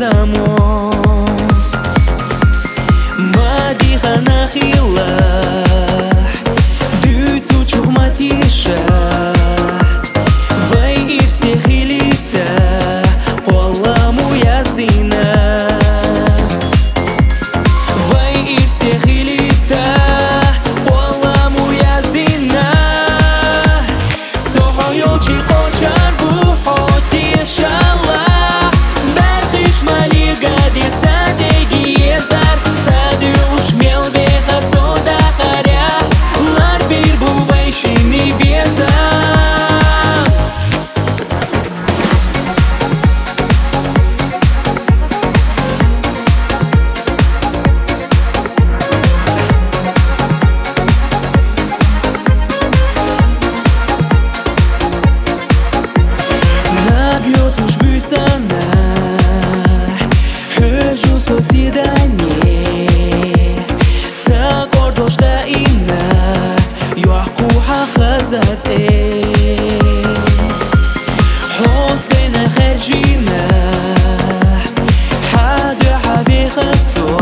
زمان مديخة نخيلة ديتو чухматиша Вай и всех элита Қоламу яздина Вай и всех элита Қоламу яздина Сохойочи хочар бухоти шалла Берхиш малига ди садеги езар Сади ушмел веха сода харя Лар бир бувайши небеза Набьет уж бысана Хожу со свидание Такор дошта имна Юахкуха хазате حسين خرجينا حد حبي خسو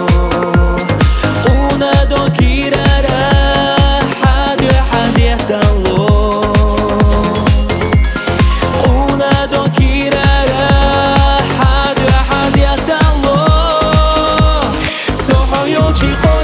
ونادو كيرارا حد يهدلو ونادو كيرارا حد يهدلو سوحو يوشي